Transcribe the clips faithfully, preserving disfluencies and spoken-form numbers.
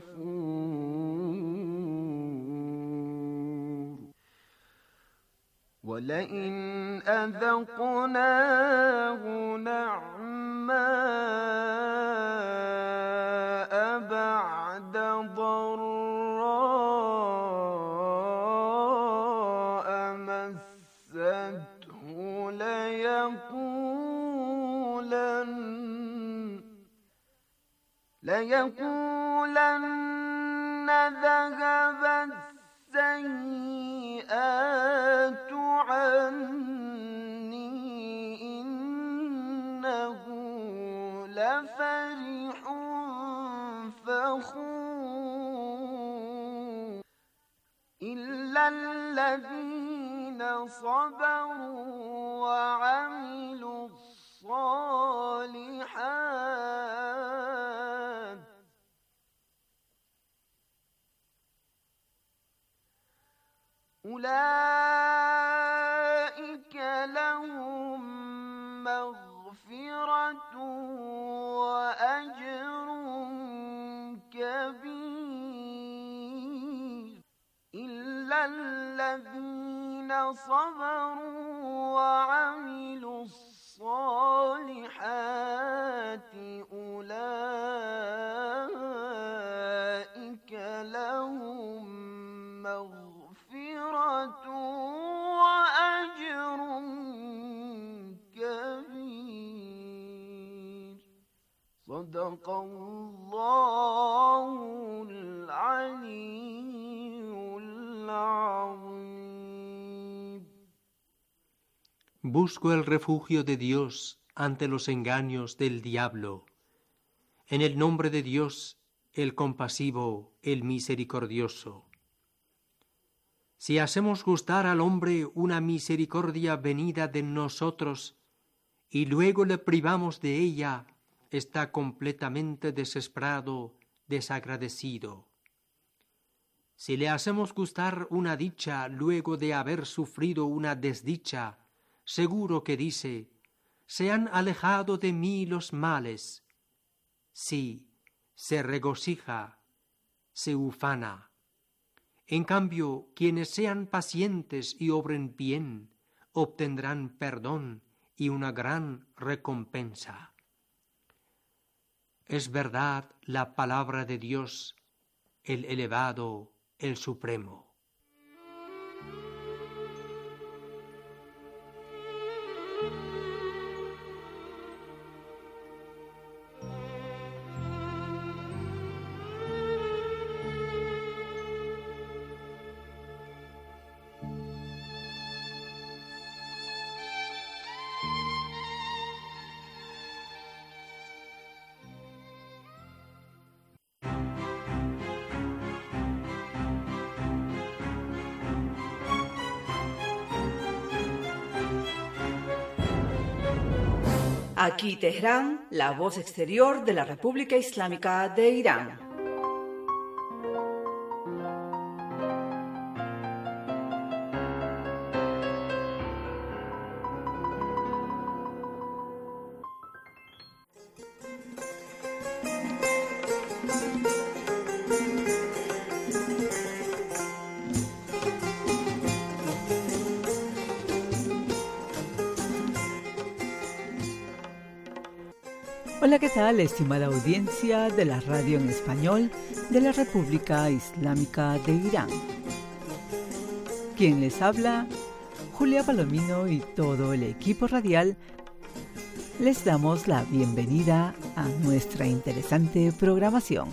غفور ولئن أذقناه نعماء بعد ضراء مسته ليقولن ليقولن ذهب السيئات عني إنه لفرح فخور إلا الذين صبروا وعملوا الصالحات أولئك لهم مغفرة وأجر كبير إلا الذين صبروا وعملوا الصالحات أولئك لهم مغفرة وأجر كبير صدق الله العلي العظيم. Busco el refugio de Dios ante los engaños del diablo. En el nombre de Dios, el compasivo, el misericordioso. Si hacemos gustar al hombre una misericordia venida de nosotros y luego le privamos de ella, está completamente desesperado, desagradecido. Si le hacemos gustar una dicha luego de haber sufrido una desdicha, seguro que dice: se han alejado de mí los males. Sí, se regocija, se ufana. En cambio, quienes sean pacientes y obren bien, obtendrán perdón y una gran recompensa. Es verdad la palabra de Dios, el elevado, el supremo. Aquí Teherán, la voz exterior de la República Islámica de Irán. Hola, ¿qué tal, estimada audiencia de la radio en español de la República Islámica de Irán? Quien les habla, Julia Palomino y todo el equipo radial, les damos la bienvenida a nuestra interesante programación.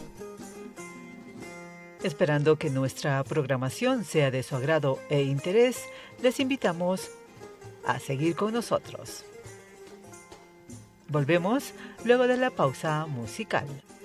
Esperando que nuestra programación sea de su agrado e interés, les invitamos a seguir con nosotros. Volvemos luego de la pausa musical.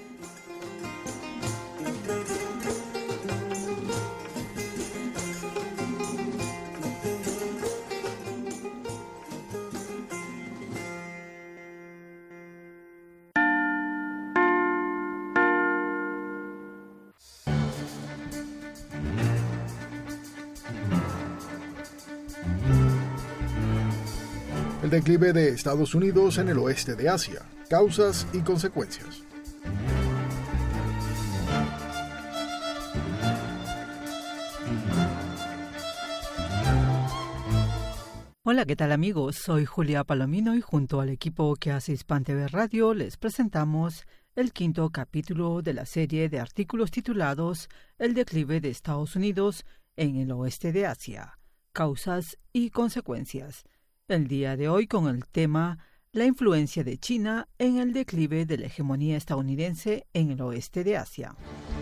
El declive de Estados Unidos en el oeste de Asia, causas y consecuencias. Hola, ¿qué tal amigos? Soy Julia Palomino y junto al equipo que hace Hispan T V Radio les presentamos el quinto capítulo de la serie de artículos titulados El declive de Estados Unidos en el oeste de Asia, causas y consecuencias. El día de hoy con el tema La influencia de China en el declive de la hegemonía estadounidense en el oeste de Asia.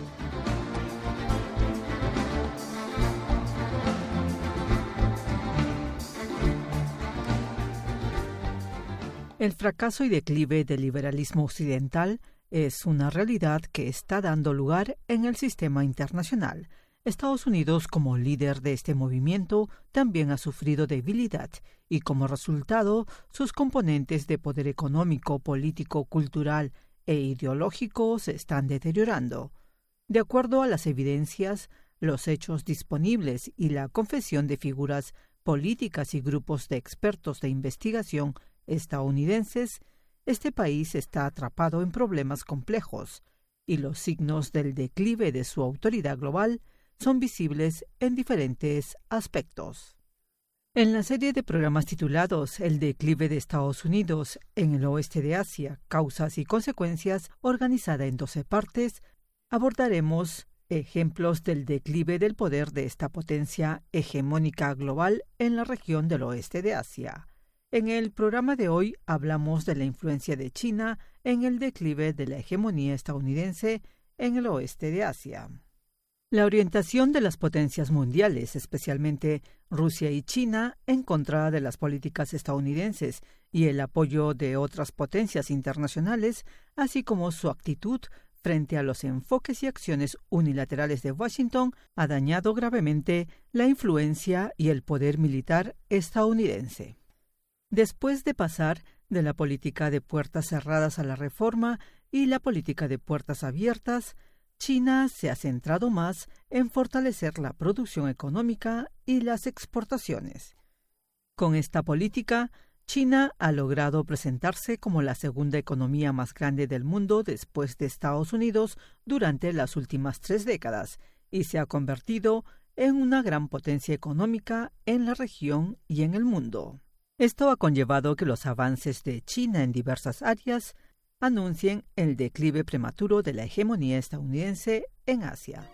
El fracaso y declive del liberalismo occidental es una realidad que está dando lugar en el sistema internacional. Estados Unidos, como líder de este movimiento, también ha sufrido debilidad y, como resultado, sus componentes de poder económico, político, cultural e ideológico se están deteriorando. De acuerdo a las evidencias, los hechos disponibles y la confesión de figuras políticas y grupos de expertos de investigación estadounidenses, este país está atrapado en problemas complejos y los signos del declive de su autoridad global son visibles en diferentes aspectos. En la serie de programas titulados El declive de Estados Unidos en el oeste de Asia, causas y consecuencias, organizada en doce partes, abordaremos ejemplos del declive del poder de esta potencia hegemónica global en la región del oeste de Asia. En el programa de hoy hablamos de la influencia de China en el declive de la hegemonía estadounidense en el oeste de Asia. La orientación de las potencias mundiales, especialmente Rusia y China, en contra de las políticas estadounidenses y el apoyo de otras potencias internacionales, así como su actitud frente a los enfoques y acciones unilaterales de Washington, ha dañado gravemente la influencia y el poder militar estadounidense. Después de pasar de la política de puertas cerradas a la reforma y la política de puertas abiertas, China se ha centrado más en fortalecer la producción económica y las exportaciones. Con esta política, China ha logrado presentarse como la segunda economía más grande del mundo después de Estados Unidos durante las últimas tres décadas y se ha convertido en una gran potencia económica en la región y en el mundo. Esto ha conllevado que los avances de China en diversas áreas anuncien el declive prematuro de la hegemonía estadounidense en Asia.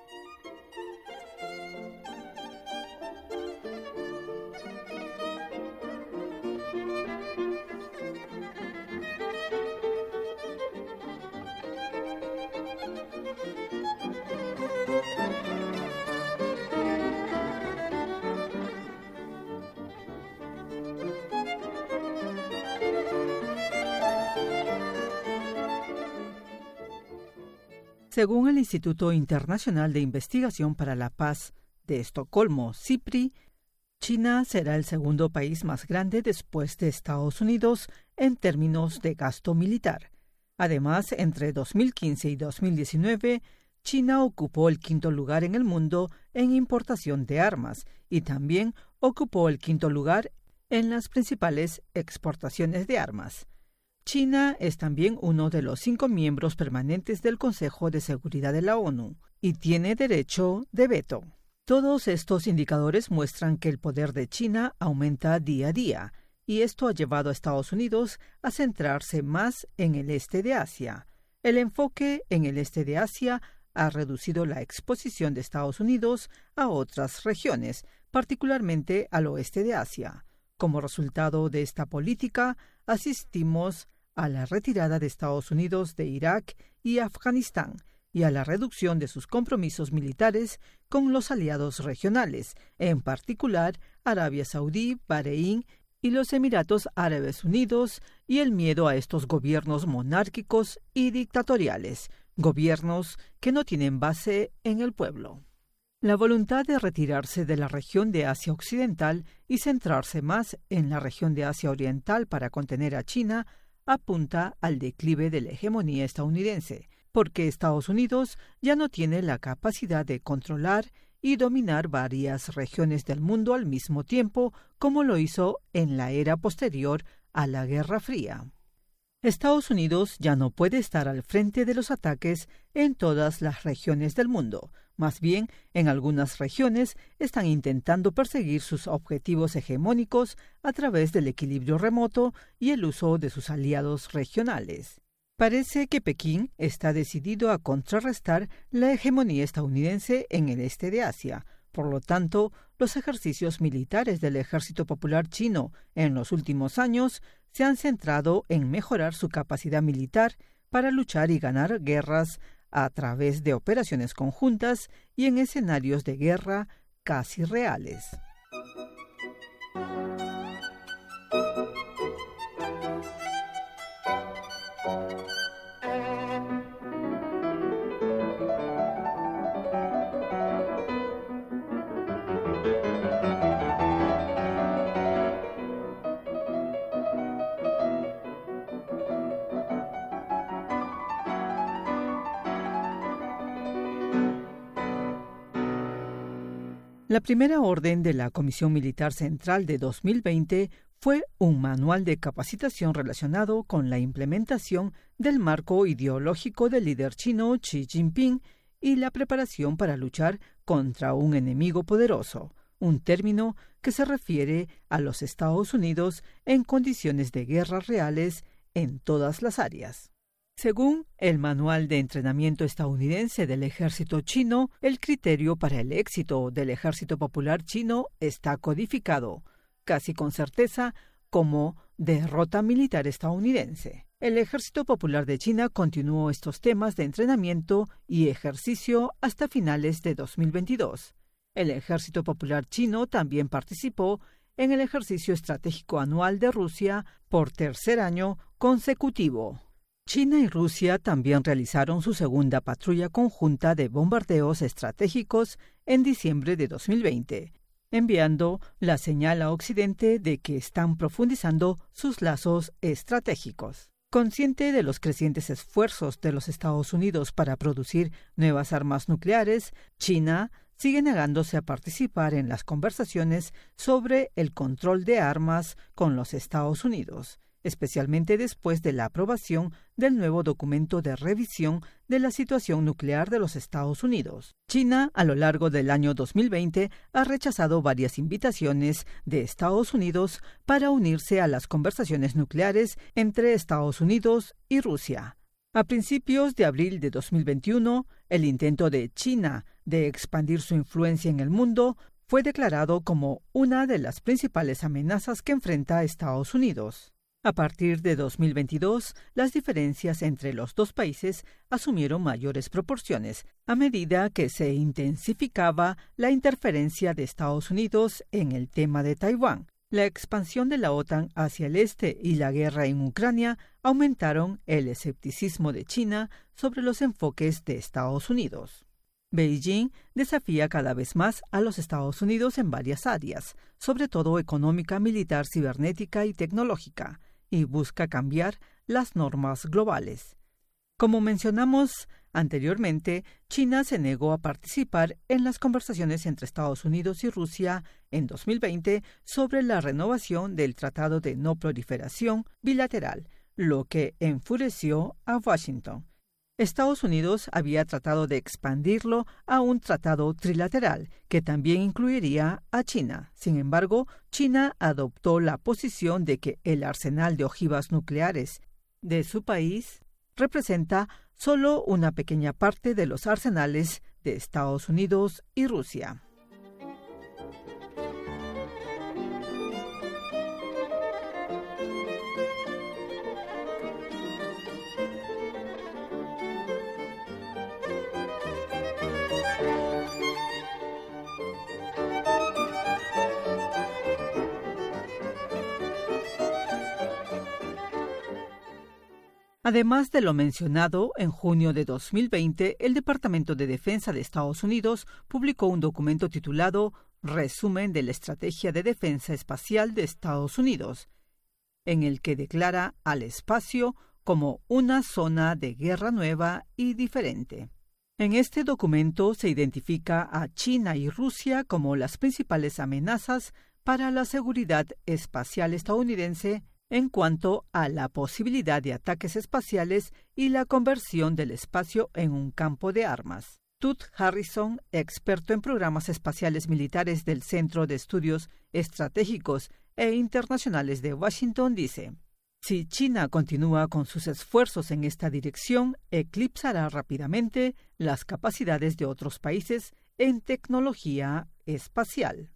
Según el Instituto Internacional de Investigación para la Paz de Estocolmo, CIPRI, China será el segundo país más grande después de Estados Unidos en términos de gasto militar. Además, entre dos mil quince y dos mil diecinueve, China ocupó el quinto lugar en el mundo en importación de armas y también ocupó el quinto lugar en las principales exportaciones de armas. China es también uno de los cinco miembros permanentes del Consejo de Seguridad de la ONU y tiene derecho de veto. Todos estos indicadores muestran que el poder de China aumenta día a día, y esto ha llevado a Estados Unidos a centrarse más en el este de Asia. El enfoque en el este de Asia ha reducido la exposición de Estados Unidos a otras regiones, particularmente al oeste de Asia. Como resultado de esta política, asistimos a la retirada de Estados Unidos de Irak y Afganistán y a la reducción de sus compromisos militares con los aliados regionales, en particular Arabia Saudí, Bahrein y los Emiratos Árabes Unidos, y el miedo a estos gobiernos monárquicos y dictatoriales, gobiernos que no tienen base en el pueblo. La voluntad de retirarse de la región de Asia Occidental y centrarse más en la región de Asia Oriental para contener a China apunta al declive de la hegemonía estadounidense, porque Estados Unidos ya no tiene la capacidad de controlar y dominar varias regiones del mundo al mismo tiempo, como lo hizo en la era posterior a la Guerra Fría. Estados Unidos ya no puede estar al frente de los ataques en todas las regiones del mundo. Más bien, en algunas regiones están intentando perseguir sus objetivos hegemónicos a través del equilibrio remoto y el uso de sus aliados regionales. Parece que Pekín está decidido a contrarrestar la hegemonía estadounidense en el este de Asia. Por lo tanto, los ejercicios militares del Ejército Popular Chino en los últimos años se han centrado en mejorar su capacidad militar para luchar y ganar guerras a través de operaciones conjuntas y en escenarios de guerra casi reales. La primera orden de la Comisión Militar Central de dos mil veinte fue un manual de capacitación relacionado con la implementación del marco ideológico del líder chino Xi Jinping y la preparación para luchar contra un enemigo poderoso, un término que se refiere a los Estados Unidos en condiciones de guerra reales en todas las áreas. Según el Manual de Entrenamiento Estadounidense del Ejército Chino, el criterio para el éxito del Ejército Popular Chino está codificado, casi con certeza, como derrota militar estadounidense. El Ejército Popular de China continuó estos temas de entrenamiento y ejercicio hasta finales de dos mil veintidós. El Ejército Popular Chino también participó en el ejercicio estratégico anual de Rusia por tercer año consecutivo. China y Rusia también realizaron su segunda patrulla conjunta de bombardeos estratégicos en diciembre de dos mil veinte, enviando la señal a Occidente de que están profundizando sus lazos estratégicos. Consciente de los crecientes esfuerzos de los Estados Unidos para producir nuevas armas nucleares, China sigue negándose a participar en las conversaciones sobre el control de armas con los Estados Unidos, especialmente después de la aprobación del nuevo documento de revisión de la situación nuclear de los Estados Unidos. China, a lo largo del año dos mil veinte, ha rechazado varias invitaciones de Estados Unidos para unirse a las conversaciones nucleares entre Estados Unidos y Rusia. A principios de abril de dos mil veintiuno, el intento de China de expandir su influencia en el mundo fue declarado como una de las principales amenazas que enfrenta Estados Unidos. A partir de dos mil veintidós, las diferencias entre los dos países asumieron mayores proporciones a medida que se intensificaba la interferencia de Estados Unidos en el tema de Taiwán. La expansión de la OTAN hacia el este y la guerra en Ucrania aumentaron el escepticismo de China sobre los enfoques de Estados Unidos. Beijing desafía cada vez más a los Estados Unidos en varias áreas, sobre todo económica, militar, cibernética y tecnológica, y busca cambiar las normas globales. Como mencionamos anteriormente, China se negó a participar en las conversaciones entre Estados Unidos y Rusia en dos mil veinte sobre la renovación del Tratado de No Proliferación bilateral, lo que enfureció a Washington. Estados Unidos había tratado de expandirlo a un tratado trilateral, que también incluiría a China. Sin embargo, China adoptó la posición de que el arsenal de ojivas nucleares de su país representa solo una pequeña parte de los arsenales de Estados Unidos y Rusia. Además de lo mencionado, en junio de dos mil veinte, el Departamento de Defensa de Estados Unidos publicó un documento titulado Resumen de la Estrategia de Defensa Espacial de Estados Unidos, en el que declara al espacio como una zona de guerra nueva y diferente. En este documento se identifica a China y Rusia como las principales amenazas para la seguridad espacial estadounidense en cuanto a la posibilidad de ataques espaciales y la conversión del espacio en un campo de armas. Tut Harrison, experto en programas espaciales militares del Centro de Estudios Estratégicos e Internacionales de Washington, dice: si China continúa con sus esfuerzos en esta dirección, eclipsará rápidamente las capacidades de otros países en tecnología espacial.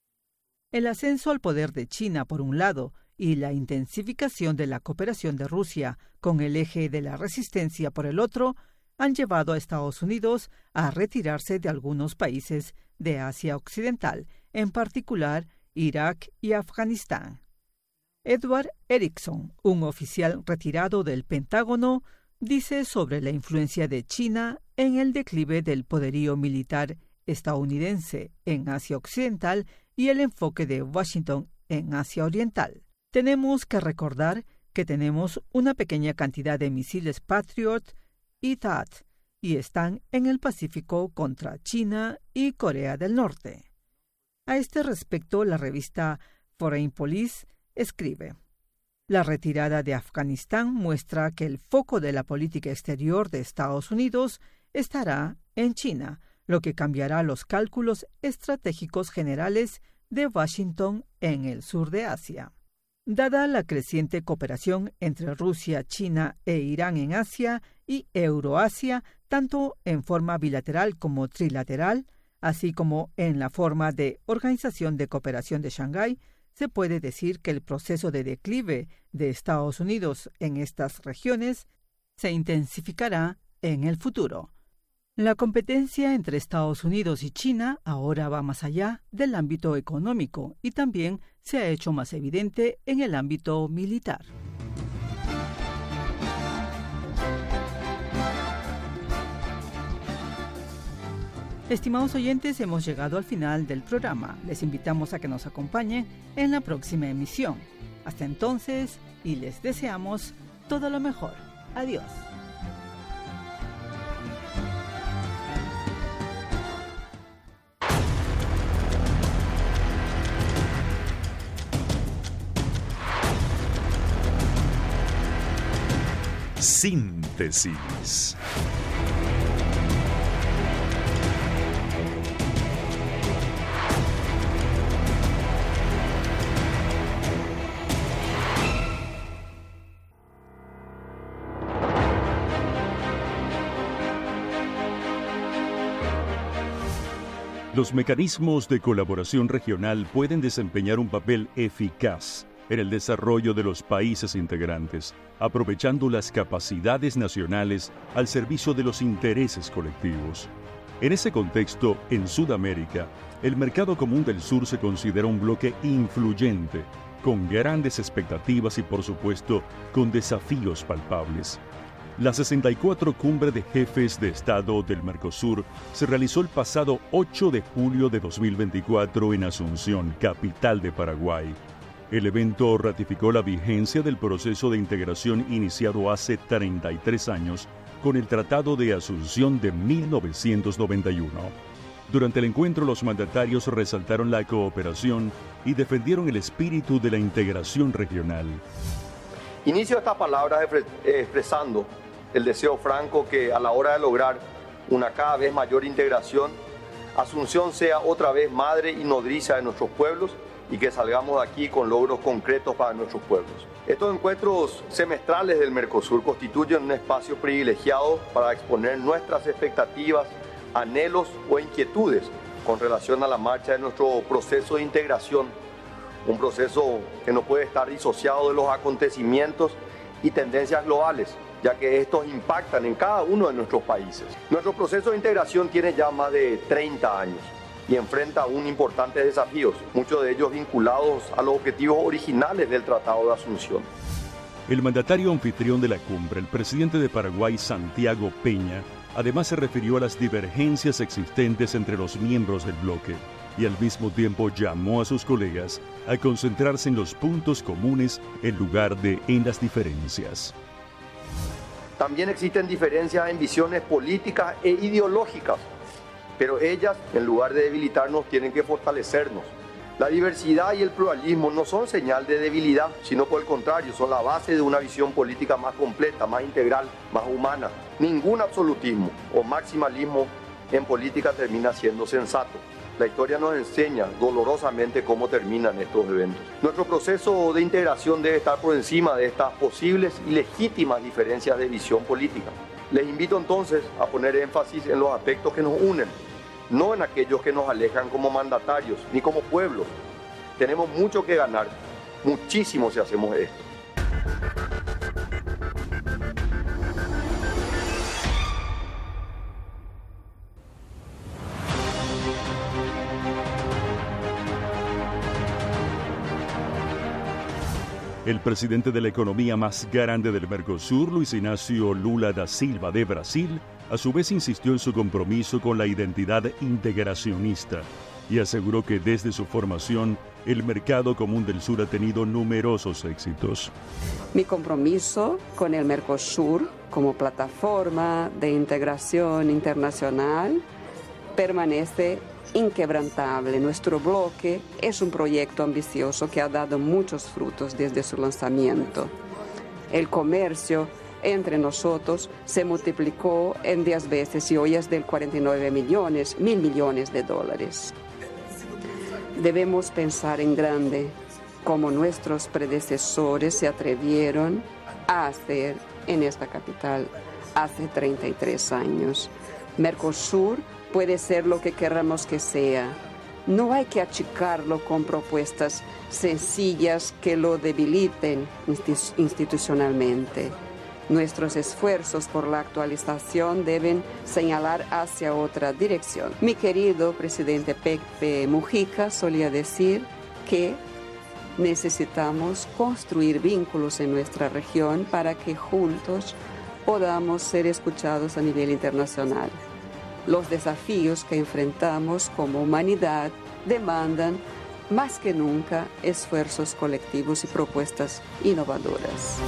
El ascenso al poder de China, por un lado, y la intensificación de la cooperación de Rusia con el eje de la resistencia por el otro, han llevado a Estados Unidos a retirarse de algunos países de Asia Occidental, en particular Irak y Afganistán. Edward Erickson, un oficial retirado del Pentágono, dice sobre la influencia de China en el declive del poderío militar estadounidense en Asia Occidental y el enfoque de Washington en Asia Oriental. Tenemos que recordar que tenemos una pequeña cantidad de misiles Patriot y T A A D y están en el Pacífico contra China y Corea del Norte. A este respecto, la revista Foreign Policy escribe: la retirada de Afganistán muestra que el foco de la política exterior de Estados Unidos estará en China, lo que cambiará los cálculos estratégicos generales de Washington en el sur de Asia. Dada la creciente cooperación entre Rusia, China e Irán en Asia y Euroasia, tanto en forma bilateral como trilateral, así como en la forma de Organización de Cooperación de Shanghái, se puede decir que el proceso de declive de Estados Unidos en estas regiones se intensificará en el futuro. La competencia entre Estados Unidos y China ahora va más allá del ámbito económico y también se ha hecho más evidente en el ámbito militar. Estimados oyentes, hemos llegado al final del programa. Les invitamos a que nos acompañen en la próxima emisión. Hasta entonces, y les deseamos todo lo mejor. Adiós. Síntesis. Los mecanismos de colaboración regional pueden desempeñar un papel eficaz en el desarrollo de los países integrantes, aprovechando las capacidades nacionales al servicio de los intereses colectivos. En ese contexto, en Sudamérica, el Mercado Común del Sur se considera un bloque influyente, con grandes expectativas y, por supuesto, con desafíos palpables. La sesenta y cuatro Cumbre de Jefes de Estado del Mercosur se realizó el pasado ocho de julio de dos mil veinticuatro en Asunción, capital de Paraguay. El evento ratificó la vigencia del proceso de integración iniciado hace treinta y tres años con el Tratado de Asunción de mil novecientos noventa y uno. Durante el encuentro, los mandatarios resaltaron la cooperación y defendieron el espíritu de la integración regional. Inicio esta palabra expresando el deseo franco que a la hora de lograr una cada vez mayor integración, Asunción sea otra vez madre y nodriza de nuestros pueblos y que salgamos de aquí con logros concretos para nuestros pueblos. Estos encuentros semestrales del Mercosur constituyen un espacio privilegiado para exponer nuestras expectativas, anhelos o inquietudes con relación a la marcha de nuestro proceso de integración, un proceso que no puede estar disociado de los acontecimientos y tendencias globales, ya que estos impactan en cada uno de nuestros países. Nuestro proceso de integración tiene ya más de treinta años y enfrenta aún importantes desafíos, muchos de ellos vinculados a los objetivos originales del Tratado de Asunción. El mandatario anfitrión de la cumbre, el presidente de Paraguay, Santiago Peña, además se refirió a las divergencias existentes entre los miembros del bloque y al mismo tiempo llamó a sus colegas a concentrarse en los puntos comunes en lugar de en las diferencias. También existen diferencias en visiones políticas e ideológicas, pero ellas, en lugar de debilitarnos, tienen que fortalecernos. La diversidad y el pluralismo no son señal de debilidad, sino por el contrario, son la base de una visión política más completa, más integral, más humana. Ningún absolutismo o maximalismo en política termina siendo sensato. La historia nos enseña dolorosamente cómo terminan estos eventos. Nuestro proceso de integración debe estar por encima de estas posibles y legítimas diferencias de visión política. Les invito entonces a poner énfasis en los aspectos que nos unen, no en aquellos que nos alejan como mandatarios ni como pueblo. Tenemos mucho que ganar, muchísimo si hacemos esto. El presidente de la economía más grande del Mercosur, Luis Inácio Lula da Silva de Brasil, a su vez insistió en su compromiso con la identidad integracionista y aseguró que desde su formación el Mercado Común del Sur ha tenido numerosos éxitos. Mi compromiso con el Mercosur como plataforma de integración internacional permanece inquebrantable. Nuestro bloque es un proyecto ambicioso que ha dado muchos frutos desde su lanzamiento. El comercio entre nosotros se multiplicó en diez veces y hoy es de cuarenta y nueve millones, mil millones de dólares. Debemos pensar en grande, como nuestros predecesores se atrevieron a hacer en esta capital hace treinta y tres años. Mercosur puede ser lo que queramos que sea. No hay que achicarlo con propuestas sencillas que lo debiliten institucionalmente. Nuestros esfuerzos por la actualización deben señalar hacia otra dirección. Mi querido presidente Pepe Mujica solía decir que necesitamos construir vínculos en nuestra región para que juntos podamos ser escuchados a nivel internacional. Los desafíos que enfrentamos como humanidad demandan más que nunca esfuerzos colectivos y propuestas innovadoras.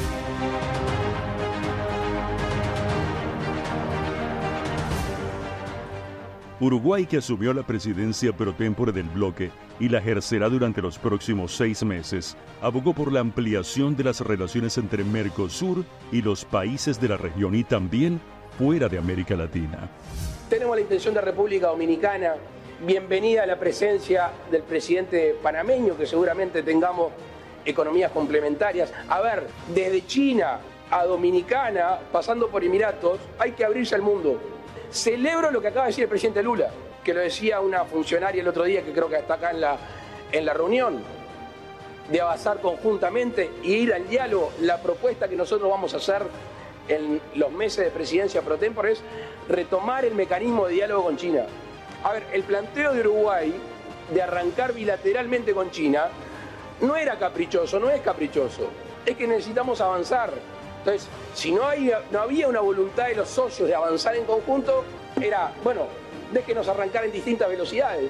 Uruguay, que asumió la presidencia pro tempore del bloque y la ejercerá durante los próximos seis meses, abogó por la ampliación de las relaciones entre Mercosur y los países de la región y también fuera de América Latina. Tenemos la intención de República Dominicana. Bienvenida a la presencia del presidente panameño, que seguramente tengamos economías complementarias. A ver, desde China a Dominicana, pasando por Emiratos, hay que abrirse al mundo. Celebro lo que acaba de decir el presidente Lula, que lo decía una funcionaria el otro día, que creo que está acá en la, en la reunión, de avanzar conjuntamente y ir al diálogo. La propuesta que nosotros vamos a hacer en los meses de presidencia pro tempore es retomar el mecanismo de diálogo con China. A ver, el planteo de Uruguay de arrancar bilateralmente con China no era caprichoso, no es caprichoso, es que necesitamos avanzar. Entonces, si no, hay, no había una voluntad de los socios de avanzar en conjunto, era, bueno, déjenos arrancar en distintas velocidades.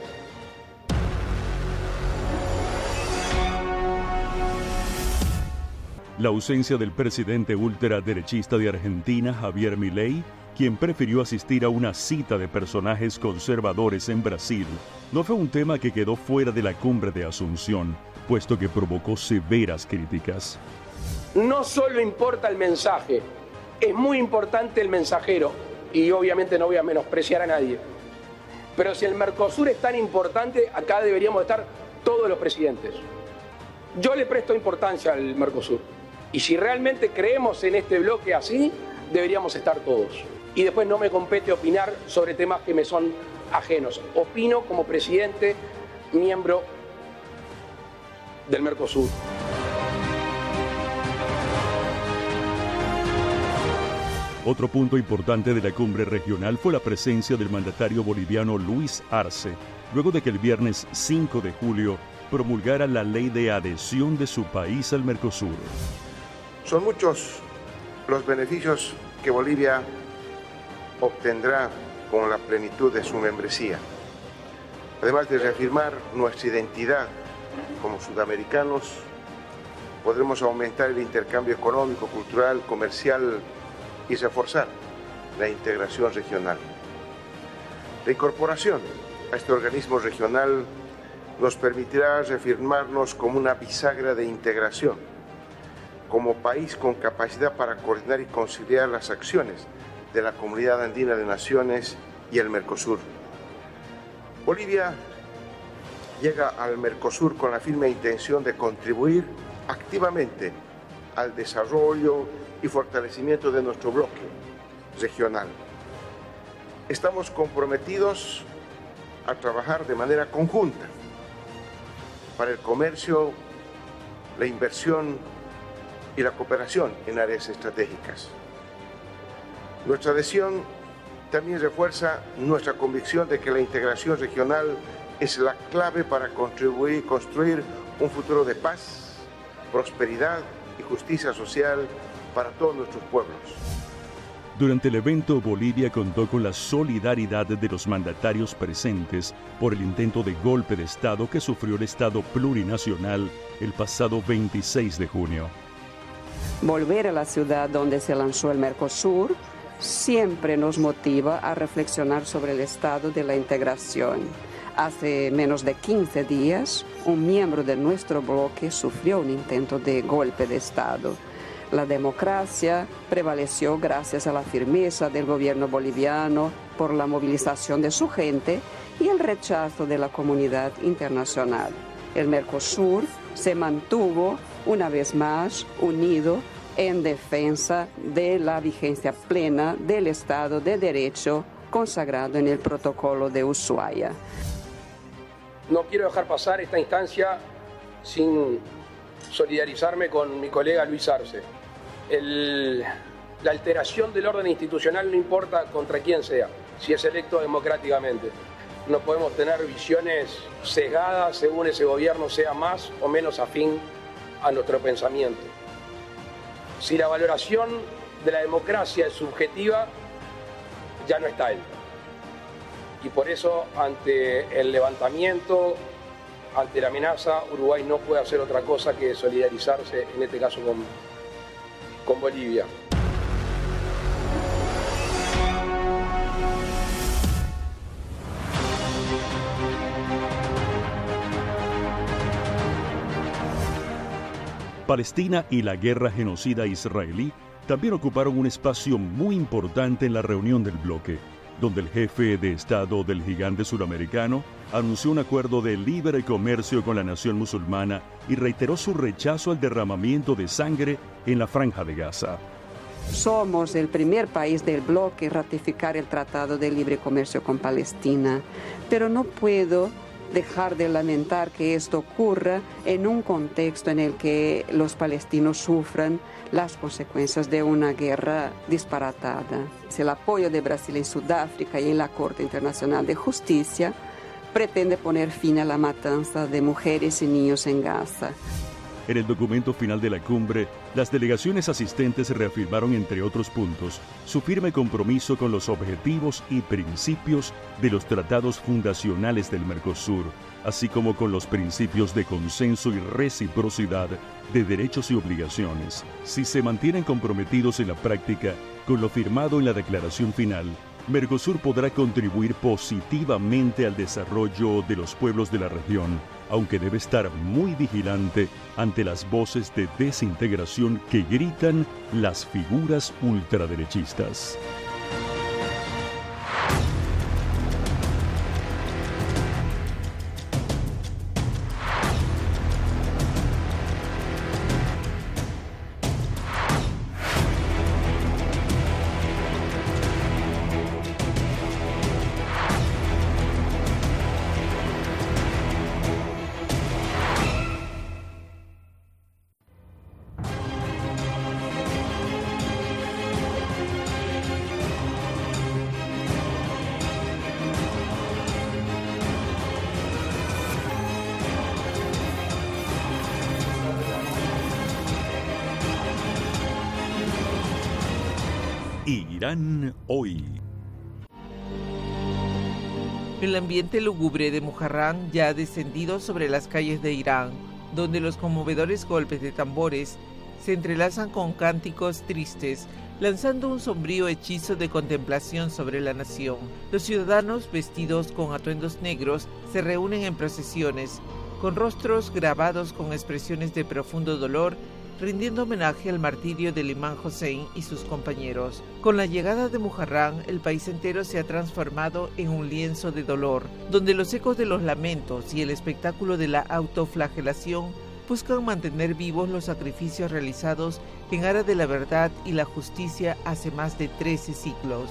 La ausencia del presidente ultraderechista de Argentina, Javier Milei, quien prefirió asistir a una cita de personajes conservadores en Brasil, no fue un tema que quedó fuera de la cumbre de Asunción, puesto que provocó severas críticas. No solo importa el mensaje, es muy importante el mensajero, y obviamente no voy a menospreciar a nadie. Pero si el Mercosur es tan importante, acá deberíamos estar todos los presidentes. Yo le presto importancia al Mercosur. Y si realmente creemos en este bloque así, deberíamos estar todos. Y después no me compete opinar sobre temas que me son ajenos. Opino como presidente, miembro del Mercosur. Otro punto importante de la cumbre regional fue la presencia del mandatario boliviano Luis Arce, luego de que el viernes cinco de julio promulgara la ley de adhesión de su país al Mercosur. Son muchos los beneficios que Bolivia obtendrá con la plenitud de su membresía. Además de reafirmar nuestra identidad como sudamericanos, podremos aumentar el intercambio económico, cultural, comercial y reforzar la integración regional. La incorporación a este organismo regional nos permitirá reafirmarnos como una bisagra de integración, como país con capacidad para coordinar y conciliar las acciones de la Comunidad Andina de Naciones y el Mercosur. Bolivia llega al Mercosur con la firme intención de contribuir activamente al desarrollo y fortalecimiento de nuestro bloque regional. Estamos comprometidos a trabajar de manera conjunta para el comercio, la inversión y la cooperación en áreas estratégicas. Nuestra adhesión también refuerza nuestra convicción de que la integración regional es la clave para contribuir y construir un futuro de paz, prosperidad y justicia social para todos nuestros pueblos. Durante el evento, Bolivia contó con la solidaridad de los mandatarios presentes por el intento de golpe de Estado que sufrió el Estado plurinacional el pasado veintiséis de junio. Volver a la ciudad donde se lanzó el Mercosur siempre nos motiva a reflexionar sobre el estado de la integración. Hace menos de quince días, un miembro de nuestro bloque sufrió un intento de golpe de Estado. La democracia prevaleció gracias a la firmeza del gobierno boliviano por la movilización de su gente y el rechazo de la comunidad internacional. El Mercosur se mantuvo una vez más unido en defensa de la vigencia plena del Estado de Derecho consagrado en el Protocolo de Ushuaia. No quiero dejar pasar esta instancia sin solidarizarme con mi colega Luis Arce. El, la alteración del orden institucional no importa contra quién sea, si es electo democráticamente. No podemos tener visiones sesgadas según ese gobierno sea más o menos afín a nuestro pensamiento. Si la valoración de la democracia es subjetiva, ya no está él. Y por eso, ante el levantamiento, ante la amenaza, Uruguay no puede hacer otra cosa que solidarizarse, en este caso con, con Bolivia. Palestina y la guerra genocida israelí también ocuparon un espacio muy importante en la reunión del bloque, donde el jefe de Estado del gigante suramericano anunció un acuerdo de libre comercio con la nación musulmana y reiteró su rechazo al derramamiento de sangre en la Franja de Gaza. Somos el primer país del bloque en ratificar el Tratado de Libre Comercio con Palestina, pero no puedo dejar de lamentar que esto ocurra en un contexto en el que los palestinos sufran las consecuencias de una guerra disparatada. El apoyo de Brasil en Sudáfrica y en la Corte Internacional de Justicia pretende poner fin a la matanza de mujeres y niños en Gaza. En el documento final de la cumbre, las delegaciones asistentes reafirmaron, entre otros puntos, su firme compromiso con los objetivos y principios de los tratados fundacionales del Mercosur, así como con los principios de consenso y reciprocidad de derechos y obligaciones. Si se mantienen comprometidos en la práctica con lo firmado en la declaración final, Mercosur podrá contribuir positivamente al desarrollo de los pueblos de la región, aunque debe estar muy vigilante ante las voces de desintegración que gritan las figuras ultraderechistas. Irán hoy. El ambiente lúgubre de Muharram ya ha descendido sobre las calles de Irán, donde los conmovedores golpes de tambores se entrelazan con cánticos tristes lanzando un sombrío hechizo de contemplación sobre la nación. Los ciudadanos, vestidos con atuendos negros, se reúnen en procesiones, con rostros grabados con expresiones de profundo dolor, rindiendo homenaje al martirio del imán Hossein y sus compañeros. Con la llegada de Muharram, el país entero se ha transformado en un lienzo de dolor, donde los ecos de los lamentos y el espectáculo de la autoflagelación buscan mantener vivos los sacrificios realizados en aras de la verdad y la justicia hace más de trece siglos.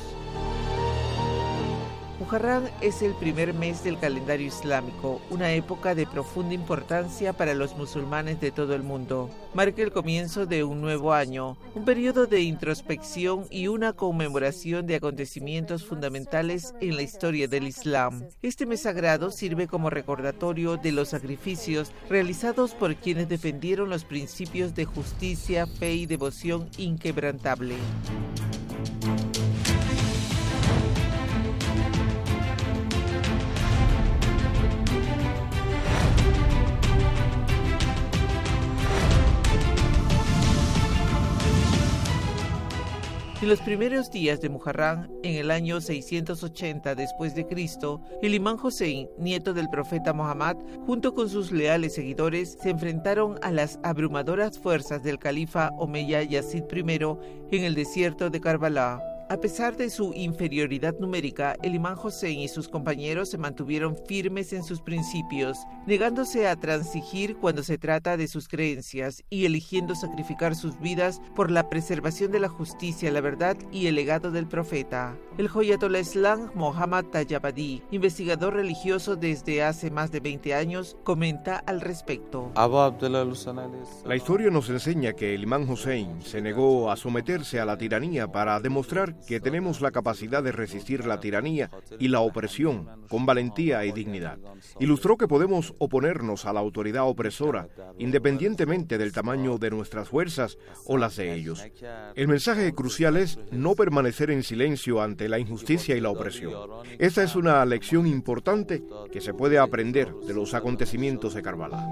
Muharram es el primer mes del calendario islámico, una época de profunda importancia para los musulmanes de todo el mundo. Marca el comienzo de un nuevo año, un periodo de introspección y una conmemoración de acontecimientos fundamentales en la historia del Islam. Este mes sagrado sirve como recordatorio de los sacrificios realizados por quienes defendieron los principios de justicia, fe y devoción inquebrantable. En los primeros días de Muharram, en el año seiscientos ochenta después de Cristo, el imán Hossein, nieto del profeta Muhammad, junto con sus leales seguidores, se enfrentaron a las abrumadoras fuerzas del califa Omeya Yazid primero en el desierto de Karbala. A pesar de su inferioridad numérica, el imán Hossein y sus compañeros se mantuvieron firmes en sus principios, negándose a transigir cuando se trata de sus creencias y eligiendo sacrificar sus vidas por la preservación de la justicia, la verdad y el legado del profeta. El Joyatollah Islam Mohammad Tayyabadi, investigador religioso desde hace más de veinte años, comenta al respecto. La historia nos enseña que el imán Hossein se negó a someterse a la tiranía para demostrar que tenemos la capacidad de resistir la tiranía y la opresión con valentía y dignidad. Ilustró que podemos oponernos a la autoridad opresora, independientemente del tamaño de nuestras fuerzas o las de ellos. El mensaje crucial es no permanecer en silencio ante la injusticia y la opresión. Esta es una lección importante que se puede aprender de los acontecimientos de Karbala.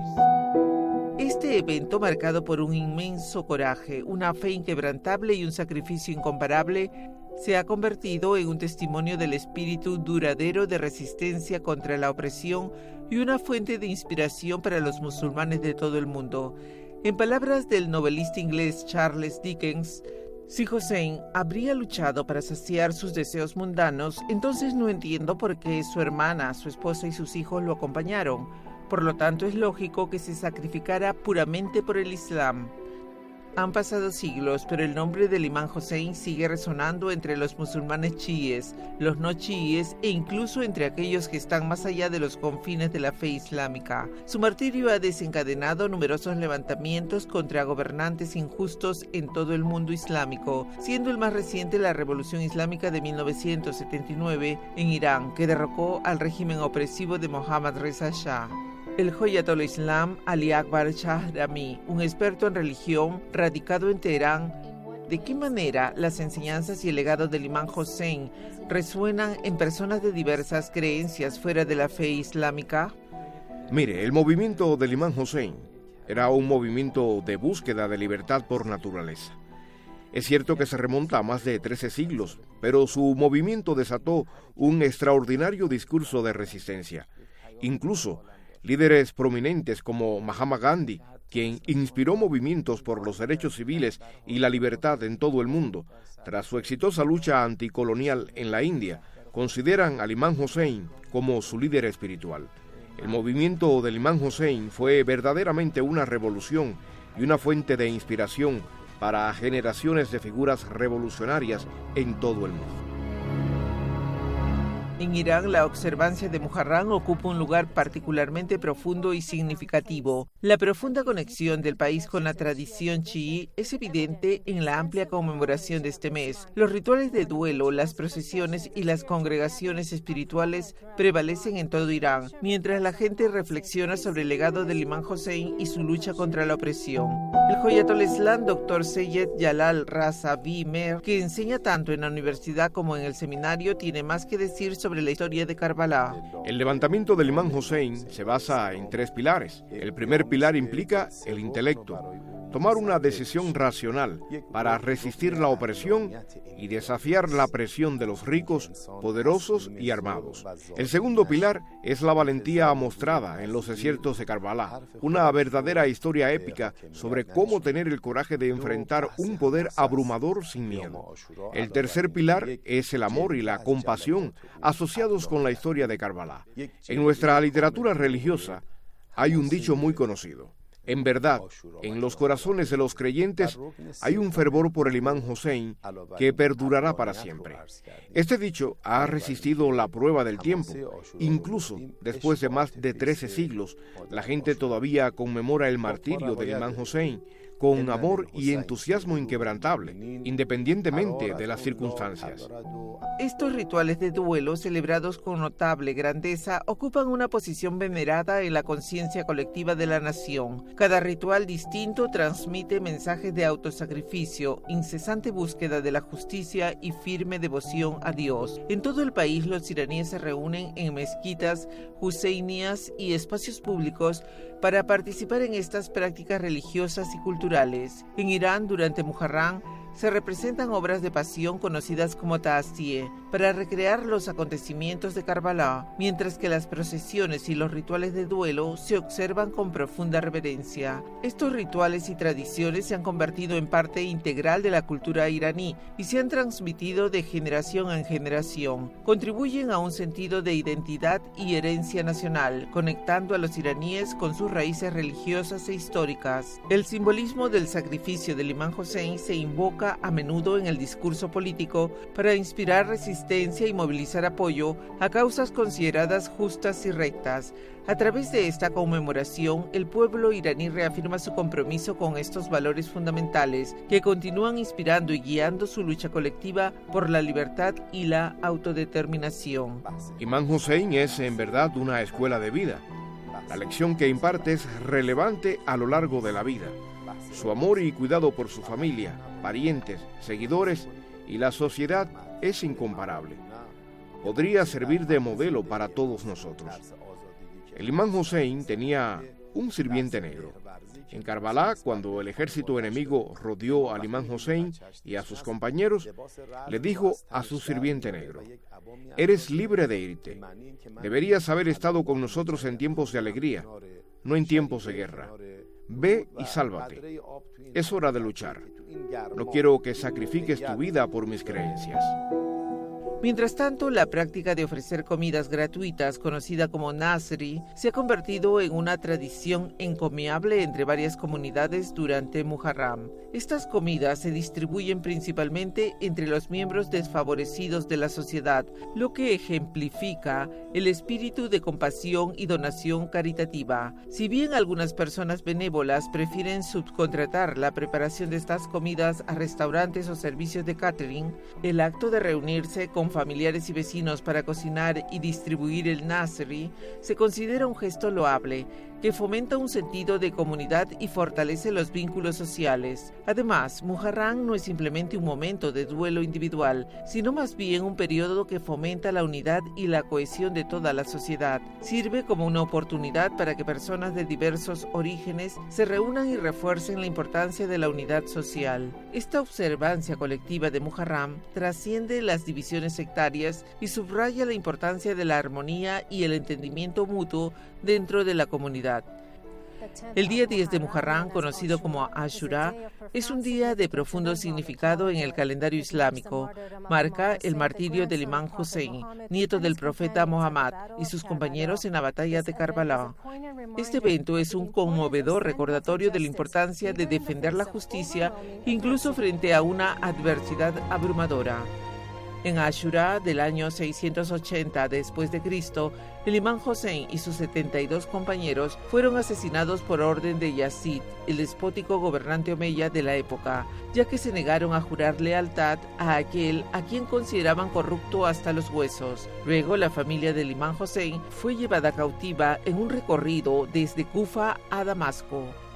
Este evento, marcado por un inmenso coraje, una fe inquebrantable y un sacrificio incomparable, se ha convertido en un testimonio del espíritu duradero de resistencia contra la opresión y una fuente de inspiración para los musulmanes de todo el mundo. En palabras del novelista inglés Charles Dickens, si Hossein habría luchado para saciar sus deseos mundanos, entonces no entiendo por qué su hermana, su esposa y sus hijos lo acompañaron. Por lo tanto, es lógico que se sacrificara puramente por el Islam. Han pasado siglos, pero el nombre del imán Hossein sigue resonando entre los musulmanes chiíes, los no chiíes e incluso entre aquellos que están más allá de los confines de la fe islámica. Su martirio ha desencadenado numerosos levantamientos contra gobernantes injustos en todo el mundo islámico, siendo el más reciente la Revolución Islámica de mil novecientos setenta y nueve en Irán, que derrocó al régimen opresivo de Mohammad Reza Shah. El Joyatollah Islam Ali Akbar Shahrami, un experto en religión radicado en Teherán, ¿de qué manera las enseñanzas y el legado del imán Hossein resuenan en personas de diversas creencias fuera de la fe islámica? Mire, el movimiento del imán Hossein era un movimiento de búsqueda de libertad por naturaleza. Es cierto que se remonta a más de trece siglos, pero su movimiento desató un extraordinario discurso de resistencia. Incluso líderes prominentes como Mahatma Gandhi, quien inspiró movimientos por los derechos civiles y la libertad en todo el mundo, tras su exitosa lucha anticolonial en la India, consideran al imán Hossein como su líder espiritual. El movimiento del imán Hossein fue verdaderamente una revolución y una fuente de inspiración para generaciones de figuras revolucionarias en todo el mundo. En Irán, la observancia de Muharram ocupa un lugar particularmente profundo y significativo. La profunda conexión del país con la tradición chií es evidente en la amplia conmemoración de este mes. Los rituales de duelo, las procesiones y las congregaciones espirituales prevalecen en todo Irán, mientras la gente reflexiona sobre el legado del imán Hossein y su lucha contra la opresión. El Joyatollah Islam doctor Seyed Jalal Raza Bimer, que enseña tanto en la universidad como en el seminario, tiene más que decir sobre sobre la historia de Karbala. El levantamiento del imán Hossein se basa en tres pilares. El primer pilar implica el intelecto. tomar una decisión racional para resistir la opresión y desafiar la presión de los ricos, poderosos y armados. El segundo pilar es la valentía mostrada en los desiertos de Karbala, una verdadera historia épica sobre cómo tener el coraje de enfrentar un poder abrumador sin miedo. El tercer pilar es el amor y la compasión asociados con la historia de Karbala. En nuestra literatura religiosa hay un dicho muy conocido. En verdad, en los corazones de los creyentes hay un fervor por el imán Hussein que perdurará para siempre. Este dicho ha resistido la prueba del tiempo. Incluso después de más de trece siglos, la gente todavía conmemora el martirio del imán Hussein con amor y entusiasmo inquebrantable, independientemente de las circunstancias. Estos rituales de duelo, celebrados con notable grandeza, ocupan una posición venerada en la conciencia colectiva de la nación. Cada ritual distinto transmite mensajes de autosacrificio, incesante búsqueda de la justicia y firme devoción a Dios. En todo el país, los iraníes se reúnen en mezquitas, huseinías y espacios públicos para participar en estas prácticas religiosas y culturales. En Irán, durante Muharram, se representan obras de pasión conocidas como ta'aziyeh para recrear los acontecimientos de Karbala, mientras que las procesiones y los rituales de duelo se observan con profunda reverencia. Estos rituales y tradiciones se han convertido en parte integral de la cultura iraní y se han transmitido de generación en generación. Contribuyen a un sentido de identidad y herencia nacional, conectando a los iraníes con sus raíces religiosas e históricas. El simbolismo del sacrificio del imán Hussein se invoca a menudo en el discurso político para inspirar resistencia y movilizar apoyo a causas consideradas justas y rectas. A través de esta conmemoración, el pueblo iraní reafirma su compromiso con estos valores fundamentales que continúan inspirando y guiando su lucha colectiva por la libertad y la autodeterminación. Imán Hussein es en verdad una escuela de vida. La lección que imparte es relevante a lo largo de la vida. Su amor y cuidado por su familia, parientes, seguidores y la sociedad es incomparable. Podría servir de modelo para todos nosotros. El imán Hussein tenía un sirviente negro. En Karbala, cuando el ejército enemigo rodeó al imán Hussein y a sus compañeros, le dijo a su sirviente negro: «Eres libre de irte. Deberías haber estado con nosotros en tiempos de alegría, no en tiempos de guerra. Ve y sálvate. Es hora de luchar. No quiero que sacrifiques tu vida por mis creencias». Mientras tanto, la práctica de ofrecer comidas gratuitas, conocida como Nasri, se ha convertido en una tradición encomiable entre varias comunidades durante Muharram. Estas comidas se distribuyen principalmente entre los miembros desfavorecidos de la sociedad, lo que ejemplifica el espíritu de compasión y donación caritativa. Si bien algunas personas benévolas prefieren subcontratar la preparación de estas comidas a restaurantes o servicios de catering, el acto de reunirse con familiares y vecinos para cocinar y distribuir el Nasri se considera un gesto loable que fomenta un sentido de comunidad y fortalece los vínculos sociales. Además, Muharram no es simplemente un momento de duelo individual, sino más bien un periodo que fomenta la unidad y la cohesión de toda la sociedad. Sirve como una oportunidad para que personas de diversos orígenes se reúnan y refuercen la importancia de la unidad social. Esta observancia colectiva de Muharram trasciende las divisiones sectarias y subraya la importancia de la armonía y el entendimiento mutuo dentro de la comunidad. El día diez de Muharram, conocido como Ashura, es un día de profundo significado en el calendario islámico. Marca el martirio del imán Hussein, nieto del profeta Muhammad, y sus compañeros en la batalla de Karbala. Este evento es un conmovedor recordatorio de la importancia de defender la justicia, incluso frente a una adversidad abrumadora. En Ashura del año seiscientos ochenta después de Cristo, el imán Hussein y sus setenta y dos compañeros fueron asesinados por orden de Yazid, el despótico gobernante omeya de la época, ya que se negaron a jurar lealtad a aquel a quien consideraban corrupto hasta los huesos. Luego, la familia del imán Hussein fue llevada cautiva en un recorrido desde Kufa a Damasco.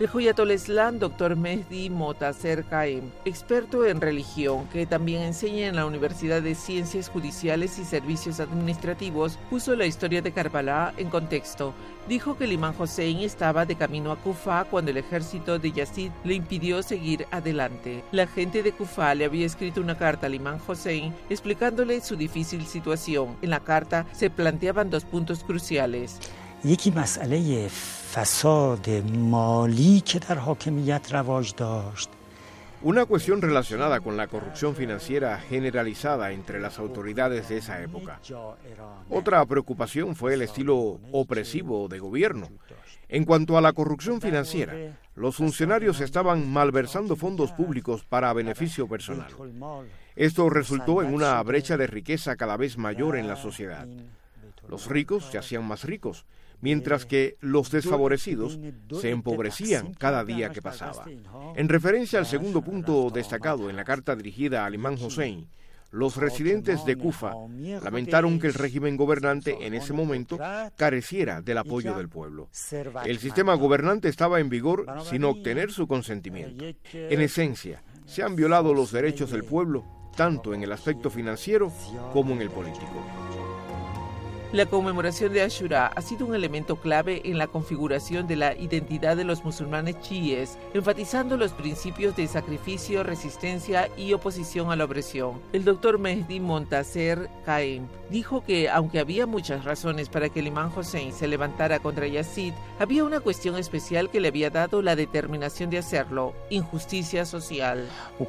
El Joyatol Islam, doctor Mehdi Montaser Qaem, experto en religión, que también enseña en la Universidad de Ciencias Judiciales y Servicios Administrativos, puso la historia de Karbala en contexto. Dijo que el imán Hossein estaba de camino a Kufa cuando el ejército de Yazid le impidió seguir adelante. La gente de Kufa le había escrito una carta al imán Hossein explicándole su difícil situación. En la carta se planteaban dos puntos cruciales. یکی مسئله فساد مالی که در حاکمیت رواج داشت. Una cuestión relacionada con la corrupción financiera generalizada entre las autoridades de esa época. Otra preocupación fue el estilo opresivo de gobierno. En cuanto a la corrupción financiera, los funcionarios estaban malversando fondos públicos para beneficio personal. Esto resultó en una brecha de riqueza cada vez mayor en la sociedad. Los ricos se hacían más ricos, mientras que los desfavorecidos se empobrecían cada día que pasaba. En referencia al segundo punto destacado en la carta dirigida al imán Hossein, los residentes de Kufa lamentaron que el régimen gobernante en ese momento careciera del apoyo del pueblo. El sistema gobernante estaba en vigor sin obtener su consentimiento. En esencia, se han violado los derechos del pueblo, tanto en el aspecto financiero como en el político. La conmemoración de Ashura ha sido un elemento clave en la configuración de la identidad de los musulmanes chiíes, enfatizando los principios de sacrificio, resistencia y oposición a la opresión. El doctor Mehdi Montaser Qaem dijo que, aunque había muchas razones para que el imán Hossein se levantara contra Yazid, había una cuestión especial que le había dado la determinación de hacerlo: injusticia social.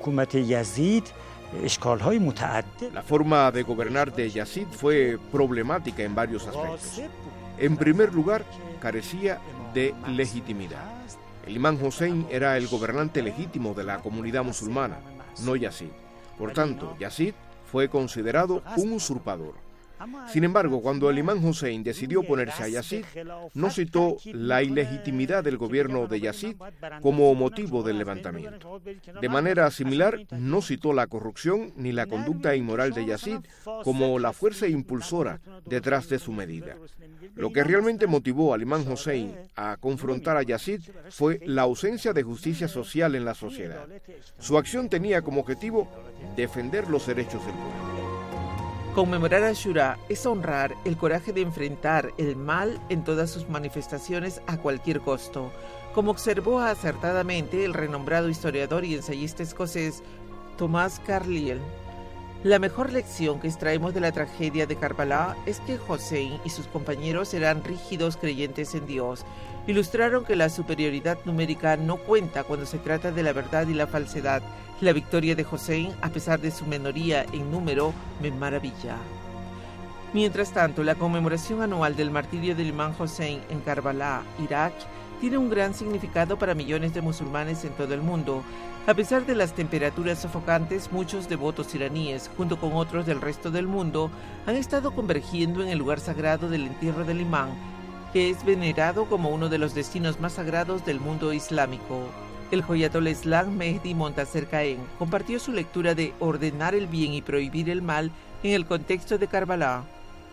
La forma de gobernar de Yazid fue problemática en varios aspectos. En primer lugar, carecía de legitimidad. El imán Hossein era el gobernante legítimo de la comunidad musulmana, no Yazid. Por tanto, Yazid fue considerado un usurpador. Sin embargo, cuando el imán Hossein decidió oponerse a Yazid, no citó la ilegitimidad del gobierno de Yazid como motivo del levantamiento. De manera similar, no citó la corrupción ni la conducta inmoral de Yazid como la fuerza impulsora detrás de su medida. Lo que realmente motivó al imán Hossein a confrontar a Yazid fue la ausencia de justicia social en la sociedad. Su acción tenía como objetivo defender los derechos del pueblo. Conmemorar Ashura es honrar el coraje de enfrentar el mal en todas sus manifestaciones a cualquier costo, como observó acertadamente el renombrado historiador y ensayista escocés Thomas Carlyle. La mejor lección que extraemos de la tragedia de Karbala es que Hossein y sus compañeros eran rígidos creyentes en Dios. Ilustraron que la superioridad numérica no cuenta cuando se trata de la verdad y la falsedad. La victoria de Hossein, a pesar de su minoría en número, me maravilla. Mientras tanto, la conmemoración anual del martirio del imán Hossein en Karbala, Irak, tiene un gran significado para millones de musulmanes en todo el mundo. A pesar de las temperaturas sofocantes, muchos devotos iraníes, junto con otros del resto del mundo, han estado convergiendo en el lugar sagrado del entierro del imán, que es venerado como uno de los destinos más sagrados del mundo islámico. El Joyatol Islam Mehdi Montaser Qaem compartió su lectura de ordenar el bien y prohibir el mal en el contexto de Karbala.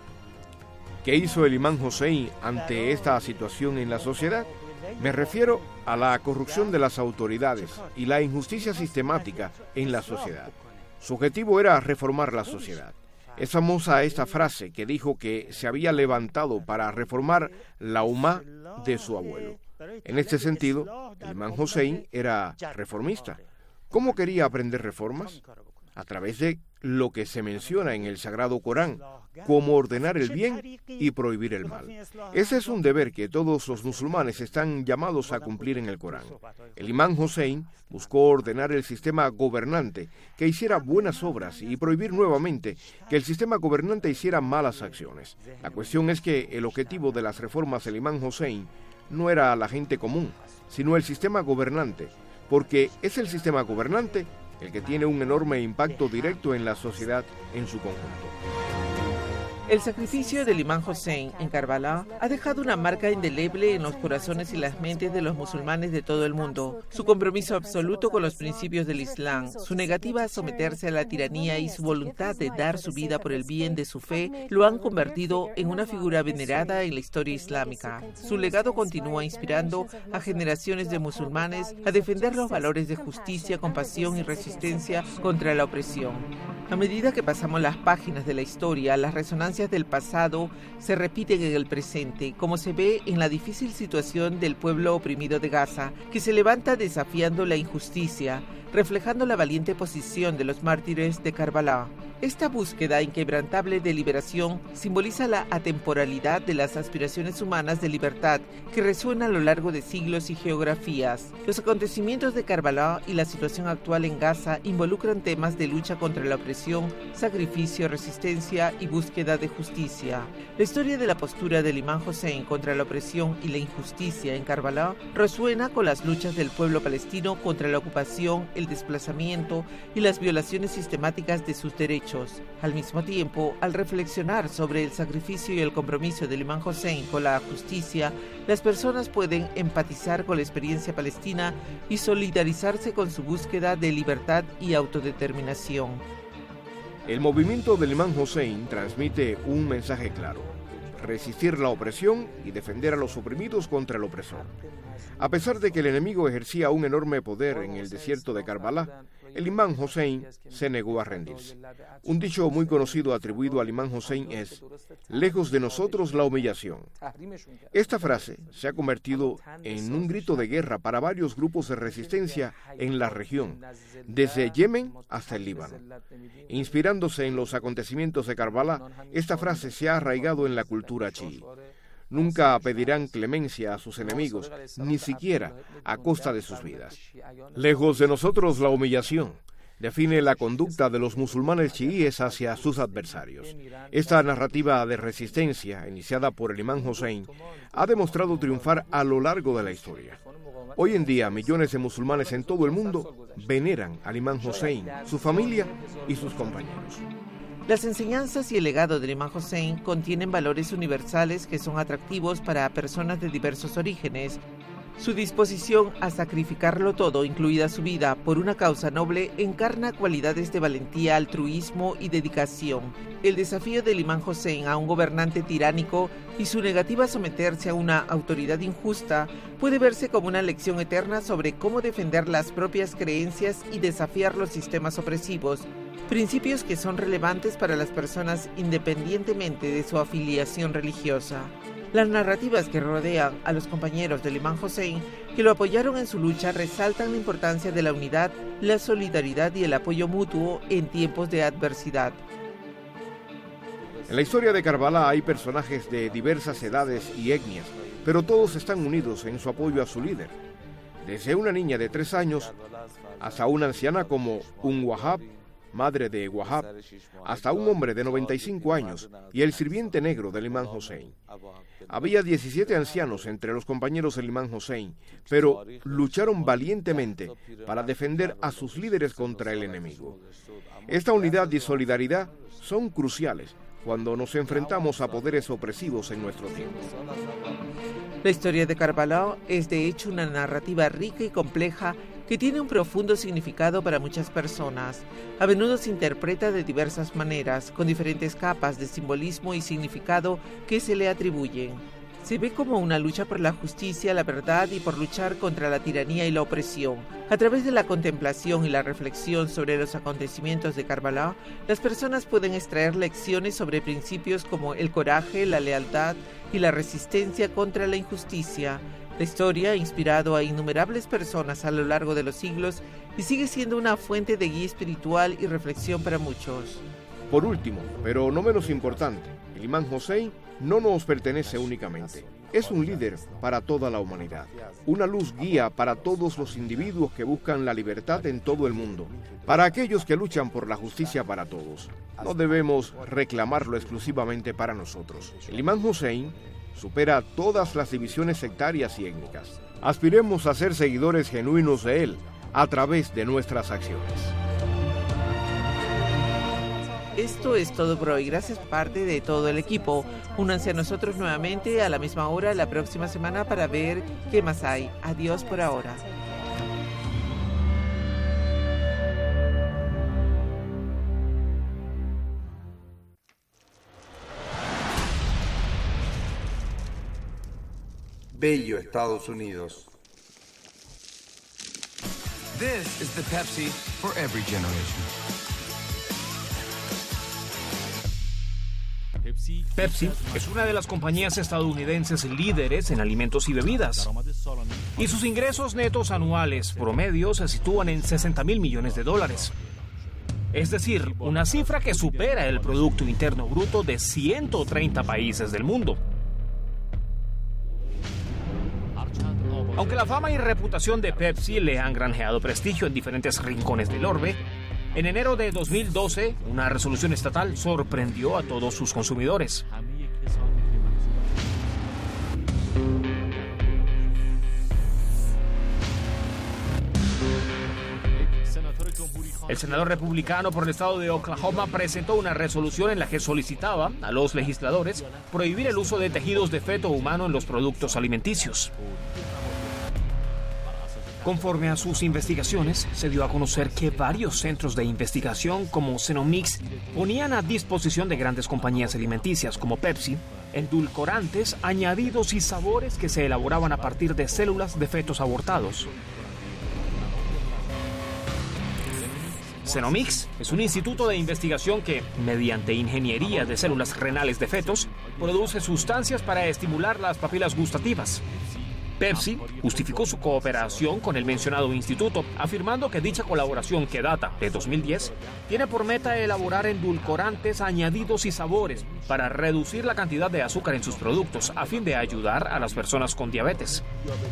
¿Qué hizo el imán Hossein ante esta situación en la sociedad? Me refiero a la corrupción de las autoridades y la injusticia sistemática en la sociedad. Su objetivo era reformar la sociedad. Es famosa esta frase que dijo que se había levantado para reformar la Umá de su abuelo. En este sentido, el imán Hossein era reformista. ¿Cómo quería aprender reformas? A través de lo que se menciona en el Sagrado Corán, como ordenar el bien y prohibir el mal. Ese es un deber que todos los musulmanes están llamados a cumplir en el Corán. El imán Hossein buscó ordenar el sistema gobernante que hiciera buenas obras y prohibir nuevamente que el sistema gobernante hiciera malas acciones. La cuestión es que el objetivo de las reformas del imán Hossein no era la gente común, sino el sistema gobernante, porque es el sistema gobernante el que tiene un enorme impacto directo en la sociedad en su conjunto. El sacrificio del imán Hossein en Karbala ha dejado una marca indeleble en los corazones y las mentes de los musulmanes de todo el mundo. Su compromiso absoluto con los principios del Islam, su negativa a someterse a la tiranía y su voluntad de dar su vida por el bien de su fe lo han convertido en una figura venerada en la historia islámica. Su legado continúa inspirando a generaciones de musulmanes a defender los valores de justicia, compasión y resistencia contra la opresión. A medida que pasamos las páginas de la historia, las resonancias del pasado se repiten en el presente, como se ve en la difícil situación del pueblo oprimido de Gaza, que se levanta desafiando la injusticia, reflejando la valiente posición de los mártires de Karbala. Esta búsqueda inquebrantable de liberación simboliza la atemporalidad de las aspiraciones humanas de libertad que resuena a lo largo de siglos y geografías. Los acontecimientos de Karbala y la situación actual en Gaza involucran temas de lucha contra la opresión, sacrificio, resistencia y búsqueda de justicia. La historia de la postura del imán Hossein contra la opresión y la injusticia en Karbala resuena con las luchas del pueblo palestino contra la ocupación, el desplazamiento y las violaciones sistemáticas de sus derechos. Al mismo tiempo, al reflexionar sobre el sacrificio y el compromiso del imán Hossein con la justicia, las personas pueden empatizar con la experiencia palestina y solidarizarse con su búsqueda de libertad y autodeterminación. El movimiento del imán Hossein transmite un mensaje claro: resistir la opresión y defender a los oprimidos contra el opresor. A pesar de que el enemigo ejercía un enorme poder en el desierto de Karbala, el imán Hossein se negó a rendirse. Un dicho muy conocido atribuido al imán Hossein es: lejos de nosotros la humillación. Esta frase se ha convertido en un grito de guerra para varios grupos de resistencia en la región, desde Yemen hasta el Líbano. Inspirándose en los acontecimientos de Karbala, esta frase se ha arraigado en la cultura chií. Nunca pedirán clemencia a sus enemigos, ni siquiera a costa de sus vidas. Lejos de nosotros la humillación define la conducta de los musulmanes chiíes hacia sus adversarios. Esta narrativa de resistencia, iniciada por el imán Hossein, ha demostrado triunfar a lo largo de la historia. Hoy en día, millones de musulmanes en todo el mundo veneran al imán Hossein, su familia y sus compañeros. Las enseñanzas y el legado del imán Hossein contienen valores universales que son atractivos para personas de diversos orígenes. Su disposición a sacrificarlo todo, incluida su vida, por una causa noble, encarna cualidades de valentía, altruismo y dedicación. El desafío del imán Hossein a un gobernante tiránico y su negativa a someterse a una autoridad injusta puede verse como una lección eterna sobre cómo defender las propias creencias y desafiar los sistemas opresivos, principios que son relevantes para las personas independientemente de su afiliación religiosa. Las narrativas que rodean a los compañeros del imán Hossein que lo apoyaron en su lucha resaltan la importancia de la unidad, la solidaridad y el apoyo mutuo en tiempos de adversidad. En la historia de Karbala hay personajes de diversas edades y etnias, pero todos están unidos en su apoyo a su líder. Desde una niña de tres años hasta una anciana como Umm Wahab, madre de Wahab, hasta un hombre de noventa y cinco años y el sirviente negro del imán Hossein. Había diecisiete ancianos entre los compañeros del imán Hossein, pero lucharon valientemente para defender a sus líderes contra el enemigo. Esta unidad y solidaridad son cruciales cuando nos enfrentamos a poderes opresivos en nuestro tiempo. La historia de Karbala es de hecho una narrativa rica y compleja que tiene un profundo significado para muchas personas. A menudo se interpreta de diversas maneras, con diferentes capas de simbolismo y significado que se le atribuyen. Se ve como una lucha por la justicia, la verdad y por luchar contra la tiranía y la opresión. A través de la contemplación y la reflexión sobre los acontecimientos de Karbala, las personas pueden extraer lecciones sobre principios como el coraje, la lealtad y la resistencia contra la injusticia. La historia ha inspirado a innumerables personas a lo largo de los siglos y sigue siendo una fuente de guía espiritual y reflexión para muchos. Por último, pero no menos importante, el imán Hossein no nos pertenece únicamente. Es un líder para toda la humanidad, una luz guía para todos los individuos que buscan la libertad en todo el mundo, para aquellos que luchan por la justicia para todos. No debemos reclamarlo exclusivamente para nosotros. El imán Hossein supera todas las divisiones sectarias y étnicas. Aspiremos a ser seguidores genuinos de él a través de nuestras acciones. Esto es todo por hoy. Gracias por parte de todo el equipo. Únanse a nosotros nuevamente a la misma hora la próxima semana para ver qué más hay. Adiós por ahora. Bello Estados Unidos. This is the Pepsi for every generation. Pepsi es una de las compañías estadounidenses líderes en alimentos y bebidas, y sus ingresos netos anuales promedio se sitúan en sesenta mil millones de dólares. Es decir, una cifra que supera el Producto Interno Bruto de ciento treinta países del mundo. Aunque la fama y reputación de Pepsi le han granjeado prestigio en diferentes rincones del orbe, en enero de dos mil doce, una resolución estatal sorprendió a todos sus consumidores. El senador republicano por el estado de Oklahoma presentó una resolución en la que solicitaba a los legisladores prohibir el uso de tejidos de feto humano en los productos alimenticios. Conforme a sus investigaciones, se dio a conocer que varios centros de investigación como Cenomix ponían a disposición de grandes compañías alimenticias como Pepsi endulcorantes, añadidos y sabores que se elaboraban a partir de células de fetos abortados. Cenomix es un instituto de investigación que, mediante ingeniería de células renales de fetos, produce sustancias para estimular las papilas gustativas. Pepsi justificó su cooperación con el mencionado instituto, afirmando que dicha colaboración, que data de dos mil diez, tiene por meta elaborar endulcorantes, añadidos y sabores para reducir la cantidad de azúcar en sus productos, a fin de ayudar a las personas con diabetes.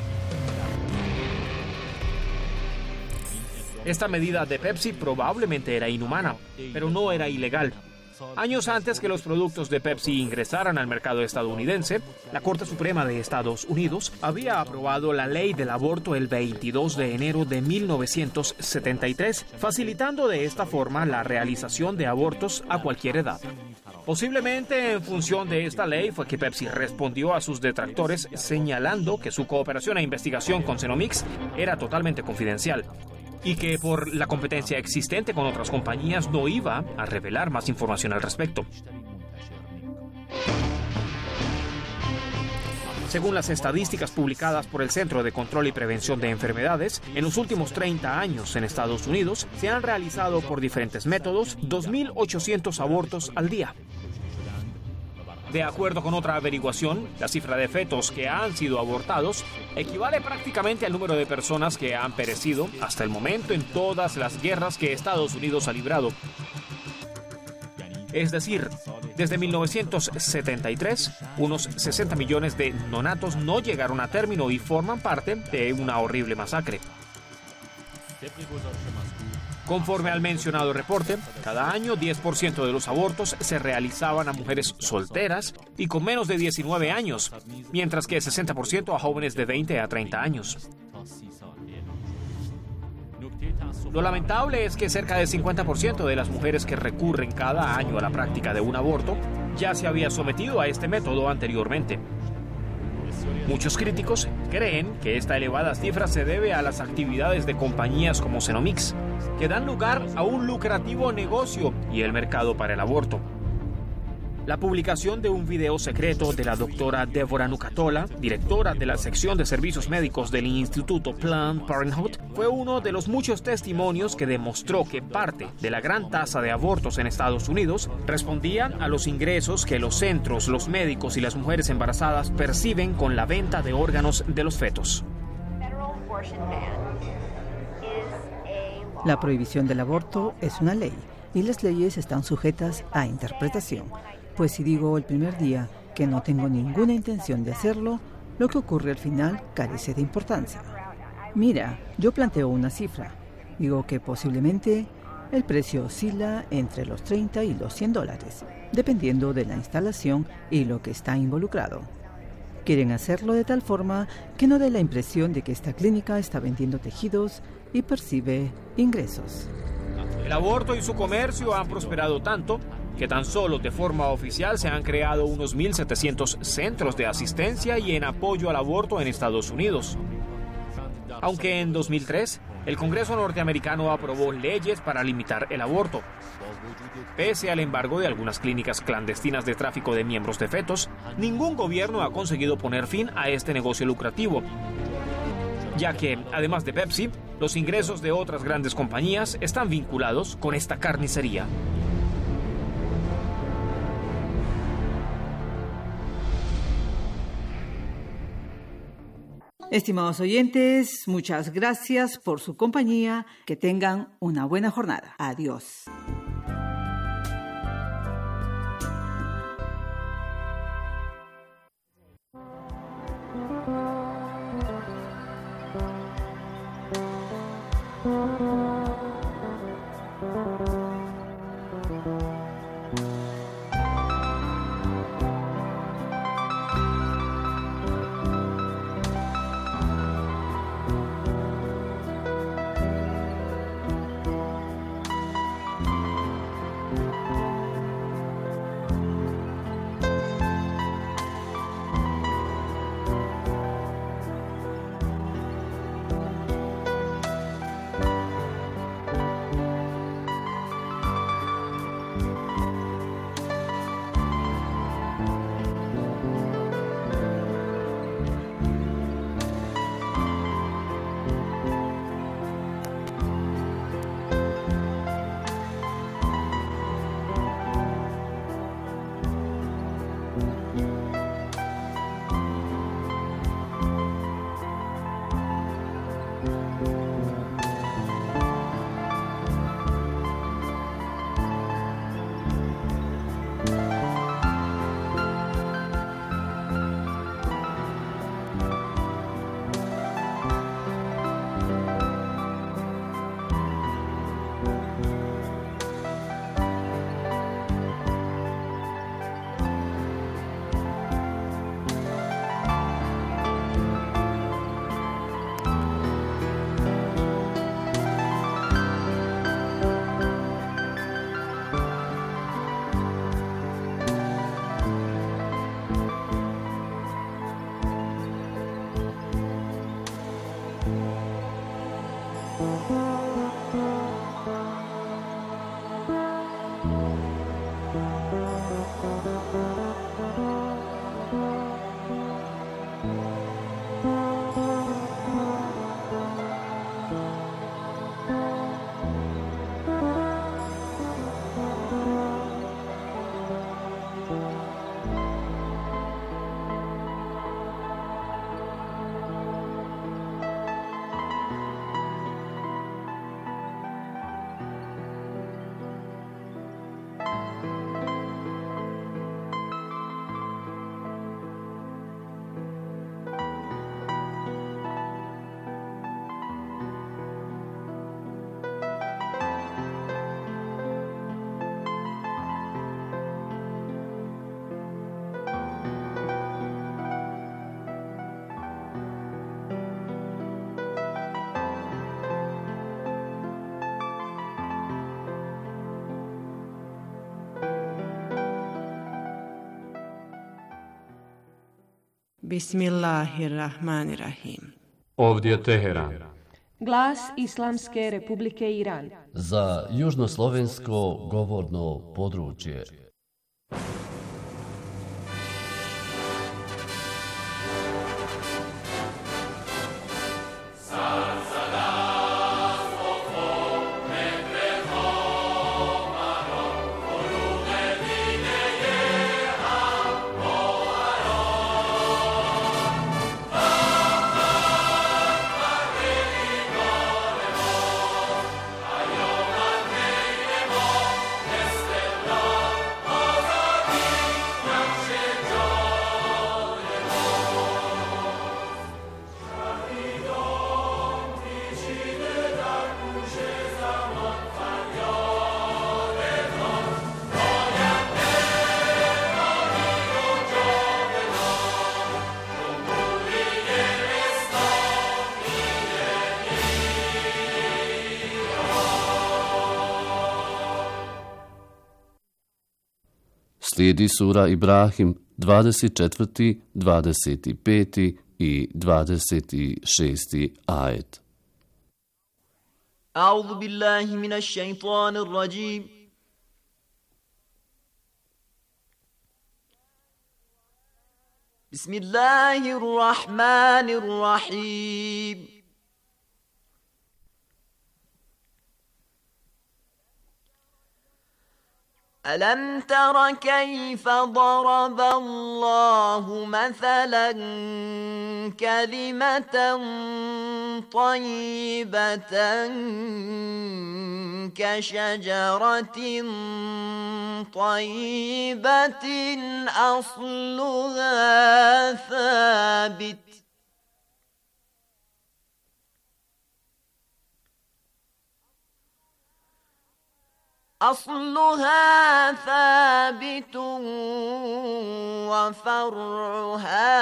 Esta medida de Pepsi probablemente era inhumana, pero no era ilegal. Años antes que los productos de Pepsi ingresaran al mercado estadounidense, la Corte Suprema de Estados Unidos había aprobado la ley del aborto el veintidós de enero de mil novecientos setenta y tres, facilitando de esta forma la realización de abortos a cualquier edad. Posiblemente en función de esta ley fue que Pepsi respondió a sus detractores señalando que su cooperación e investigación con Cenomix era totalmente confidencial, y que por la competencia existente con otras compañías no iba a revelar más información al respecto. Según las estadísticas publicadas por el Centro de Control y Prevención de Enfermedades, en los últimos treinta años en Estados Unidos se han realizado por diferentes métodos dos mil ochocientos abortos al día. De acuerdo con otra averiguación, la cifra de fetos que han sido abortados equivale prácticamente al número de personas que han perecido hasta el momento en todas las guerras que Estados Unidos ha librado. Es decir, desde mil novecientos setenta y tres, unos sesenta millones de nonatos no llegaron a término y forman parte de una horrible masacre. Conforme al mencionado reporte, cada año diez por ciento de los abortos se realizaban a mujeres solteras y con menos de diecinueve años, mientras que sesenta por ciento a jóvenes de veinte a treinta años. Lo lamentable es que cerca del cincuenta por ciento de las mujeres que recurren cada año a la práctica de un aborto ya se había sometido a este método anteriormente. Muchos críticos creen que esta elevada cifra se debe a las actividades de compañías como Cenomix, que dan lugar a un lucrativo negocio y el mercado para el aborto. La publicación de un video secreto de la doctora Deborah Nucatola, directora de la sección de servicios médicos del Instituto Planned Parenthood, fue uno de los muchos testimonios que demostró que parte de la gran tasa de abortos en Estados Unidos respondían a los ingresos que los centros, los médicos y las mujeres embarazadas perciben con la venta de órganos de los fetos. La prohibición del aborto es una ley y las leyes están sujetas a interpretación. Pues si digo el primer día que no tengo ninguna intención de hacerlo, lo que ocurre al final carece de importancia. Mira, yo planteo una cifra. Digo que posiblemente el precio oscila entre los treinta y los cien dólares, dependiendo de la instalación y lo que está involucrado. Quieren hacerlo de tal forma que no dé la impresión de que esta clínica está vendiendo tejidos y percibe ingresos. El aborto y su comercio han prosperado tanto que tan solo de forma oficial se han creado unos mil setecientos centros de asistencia y en apoyo al aborto en Estados Unidos. Aunque en dos mil tres el Congreso norteamericano aprobó leyes para limitar el aborto. Pese al embargo de algunas clínicas clandestinas de tráfico de miembros de fetos, ningún gobierno ha conseguido poner fin a este negocio lucrativo, ya que, además de Pepsi, los ingresos de otras grandes compañías están vinculados con esta carnicería. Estimados oyentes, muchas gracias por su compañía. Que tengan una buena jornada. Adiós. Bismillahirrahmanirrahim. Ovdje Teheran. Glas Islamske Republike Iran. Za južnoslovensko govorno područje. Slijedi sura Ibrahim, dvadeset četvrti, dvadeset peti i dvadeset šesti ajet. أعوذ بالله من الشيطان الرجيم بسم الله الرحمن الرحيم ألم تر كيف ضرب الله مثلا كلمة طيبة كشجرة طيبة أصلها ثابت أصلها ثابت وفرعها